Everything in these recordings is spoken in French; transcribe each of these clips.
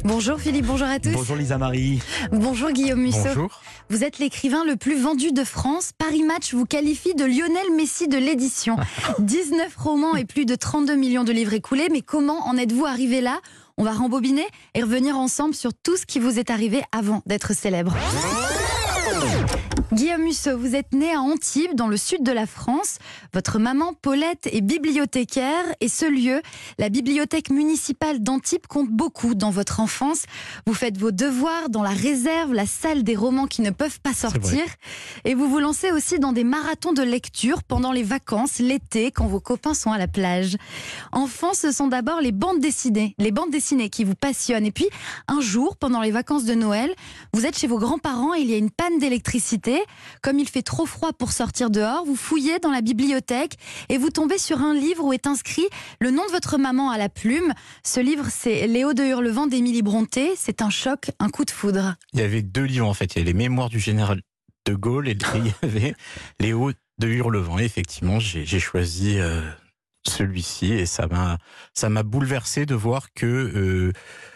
Bonjour Philippe, bonjour à tous. Bonjour Lisa Marie. Bonjour Guillaume Musso. Bonjour. Vous êtes l'écrivain le plus vendu de France. Paris Match vous qualifie de Lionel Messi de l'édition. 19 romans et plus de 32 millions de livres écoulés. Mais comment en êtes-vous arrivé là ? On va rembobiner et revenir ensemble sur tout ce qui vous est arrivé avant d'être célèbre. Guillaume Musso, vous êtes né à Antibes, dans le sud de la France. Votre maman, Paulette, est bibliothécaire et ce lieu, la bibliothèque municipale d'Antibes, compte beaucoup dans votre enfance. Vous faites vos devoirs dans la réserve, la salle des romans qui ne peuvent pas sortir. Et vous vous lancez aussi dans des marathons de lecture pendant les vacances, l'été, quand vos copains sont à la plage. Enfant, ce sont d'abord les bandes dessinées qui vous passionnent. Et puis, un jour, pendant les vacances de Noël, vous êtes chez vos grands-parents et il y a une panne d'électricité. Comme il fait trop froid pour sortir dehors, vous fouillez dans la bibliothèque et vous tombez sur un livre où est inscrit le nom de votre maman à la plume. Ce livre, c'est Léo de Hurlevent d'Émilie Brontë. C'est un choc, un coup de foudre. Il y avait deux livres en fait. Il y avait les Mémoires du général de Gaulle et il y avait Léo de Hurlevent. Et effectivement, j'ai choisi celui-ci et ça m'a bouleversé de voir que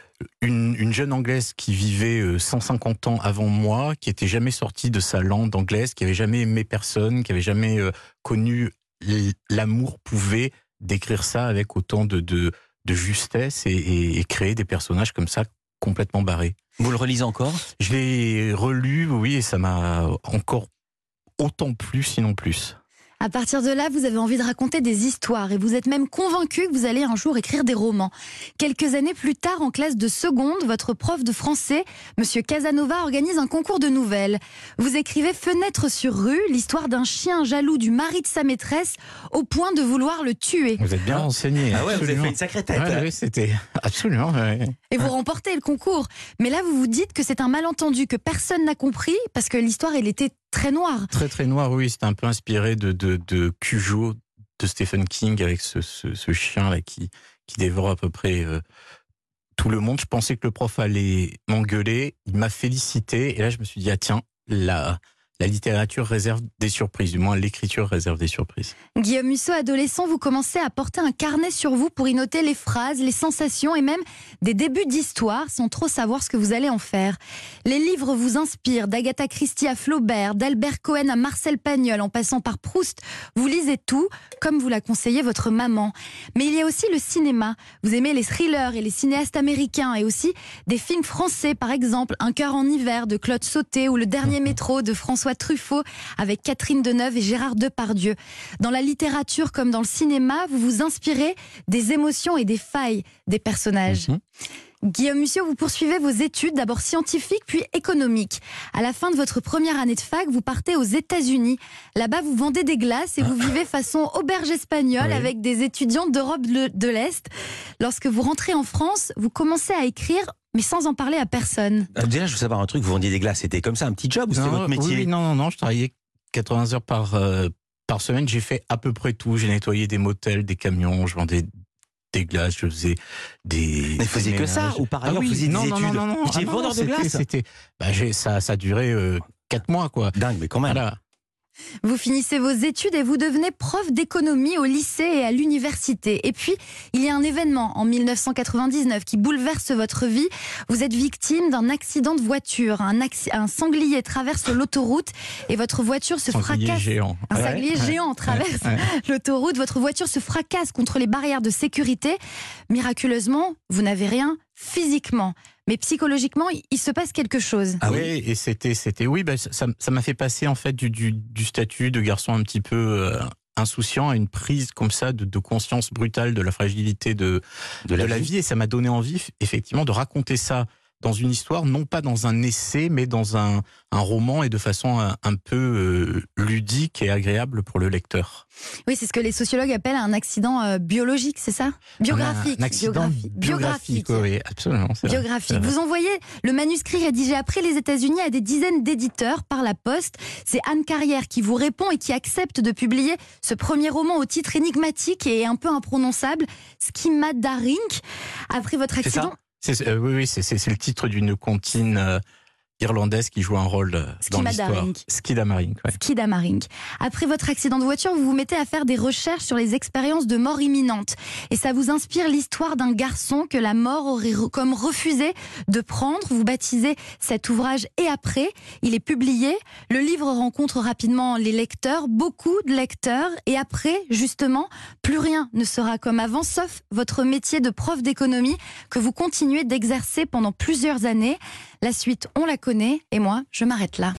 une jeune Anglaise qui vivait 150 ans avant moi, qui était jamais sortie de sa langue anglaise, qui avait jamais aimé personne, qui avait jamais connu l'amour, pouvait décrire ça avec autant de justesse et créer des personnages comme ça complètement barrés. Vous le relisez encore ? Je l'ai relu, oui, et ça m'a encore autant plu, sinon plus. À partir de là, vous avez envie de raconter des histoires et vous êtes même convaincu que vous allez un jour écrire des romans. Quelques années plus tard, en classe de seconde, votre prof de français, Monsieur Casanova, organise un concours de nouvelles. Vous écrivez Fenêtre sur rue, l'histoire d'un chien jaloux du mari de sa maîtresse au point de vouloir le tuer. Vous êtes bien renseigné. Ah ouais, vous avez fait une sacrée tête. Oui, c'était absolument. Ouais. Et vous remportez le concours. Mais là, vous vous dites que c'est un malentendu, que personne n'a compris, parce que l'histoire, elle était très noire. Très très noir, oui. C'était un peu inspiré de Cujo, de Stephen King, avec ce chien là qui dévore à peu près tout le monde. Je pensais que le prof allait m'engueuler. Il m'a félicité. Et là, je me suis dit, ah tiens, la littérature réserve des surprises, du moins l'écriture réserve des surprises. Guillaume Musso, adolescent, vous commencez à porter un carnet sur vous pour y noter les phrases, les sensations et même des débuts d'histoire sans trop savoir ce que vous allez en faire. Les livres vous inspirent, d'Agatha Christie à Flaubert, d'Albert Cohen à Marcel Pagnol, en passant par Proust. Vous lisez tout, comme vous l'a conseillé votre maman. Mais il y a aussi le cinéma. Vous aimez les thrillers et les cinéastes américains et aussi des films français, par exemple Un cœur en hiver de Claude Sautet ou Le dernier métro de François Truffaut avec Catherine Deneuve et Gérard Depardieu. Dans la littérature comme dans le cinéma, vous vous inspirez des émotions et des failles des personnages. Guillaume Musso, vous poursuivez vos études, d'abord scientifiques puis économiques. À la fin de votre première année de fac, vous partez aux États-Unis. Là-bas, vous vendez des glaces et vous vivez façon auberge espagnole avec des étudiants d'Europe de l'Est. Lorsque vous rentrez en France, vous commencez à écrire, mais sans en parler à personne. Déjà, je veux savoir un truc, vous vendiez des glaces, c'était comme ça, un petit job ou c'était votre métier ? Oui, non, je travaillais 80 heures par semaine, j'ai fait à peu près tout. J'ai nettoyé des motels, des camions, je vendais des glaces, je faisais des... Mais vous faisiez que ça ? Ou par ailleurs, vous faisiez des études ? Non. Vous étiez vendeur de glaces ? Ça a duré 4 mois, quoi. Dingue, mais quand même. Voilà. Vous finissez vos études et vous devenez prof d'économie au lycée et à l'université. Et puis, il y a un événement en 1999 qui bouleverse votre vie. Vous êtes victime d'un accident de voiture. Un sanglier traverse l'autoroute et votre voiture se fracasse. Géant. Un sanglier géant traverse l'autoroute. Votre voiture se fracasse contre les barrières de sécurité. Miraculeusement, vous n'avez rien physiquement. Mais psychologiquement, il se passe quelque chose. Ah oui, et c'était ça m'a fait passer en fait du statut de garçon un petit peu insouciant à une prise comme ça de conscience brutale de la fragilité de la vie. Et ça m'a donné envie effectivement de raconter ça dans une histoire, non pas dans un essai, mais dans un roman et de façon un peu ludique et agréable pour le lecteur. Oui, c'est ce que les sociologues appellent un accident biologique, c'est ça ? Biographique. Un accident biographique, oui, absolument. Biographique. Vous envoyez le manuscrit rédigé après les États-Unis à des dizaines d'éditeurs par la poste. C'est Anne Carrière qui vous répond et qui accepte de publier ce premier roman au titre énigmatique et un peu imprononçable, Skimadaring. Après votre accident... Oui, c'est le titre d'une comptine irlandaise qui joue un rôle dans l'histoire. Skidamarink. Ouais. Skidamarink. Après votre accident de voiture, vous vous mettez à faire des recherches sur les expériences de mort imminente. Et ça vous inspire l'histoire d'un garçon que la mort aurait comme refusé de prendre. Vous baptisez cet ouvrage « Et après ». Il est publié. Le livre rencontre rapidement les lecteurs, beaucoup de lecteurs. Et après, justement, plus rien ne sera comme avant, sauf votre métier de prof d'économie que vous continuez d'exercer pendant plusieurs années. La suite, on la connaît. Et moi, je m'arrête là.